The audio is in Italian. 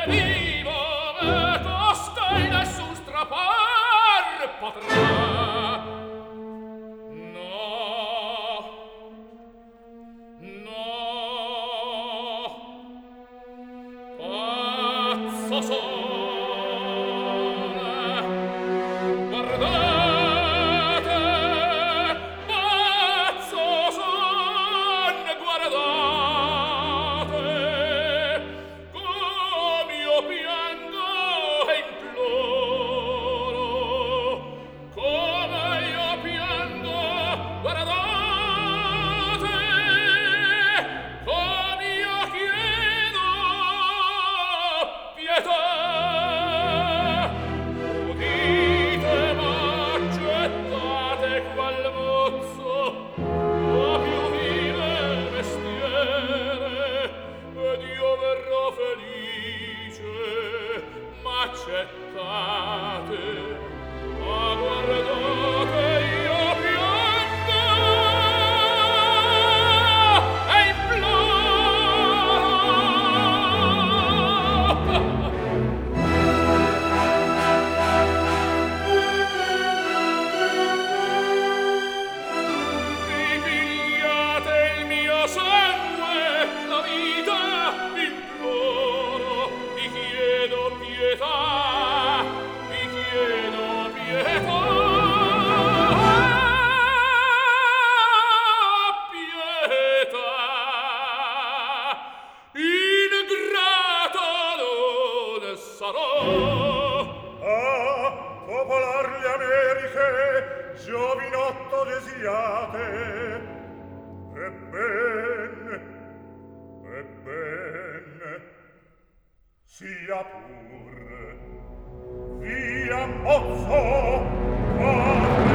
vivo e costei nessun strappar potrà. No, no, pazzo son. Guardate, pazzo son, guardate, com'io piango e imploro, come io piango, guardate, com'io chiedo pietà. Udite, m'accettate qual mozzo, a più vive mestiere, ed io verrò felice. M'accettate, ma guardate, io piango e imploro. Ripigliate il mio sangue, la vita imploro, vi chiedo pietà, vi chiedo pietà, pietà. Ingrato non sarò. Ah, popolar le Americhe, giovinotto desiate. Ebbene, sia pur. Via, mozzo,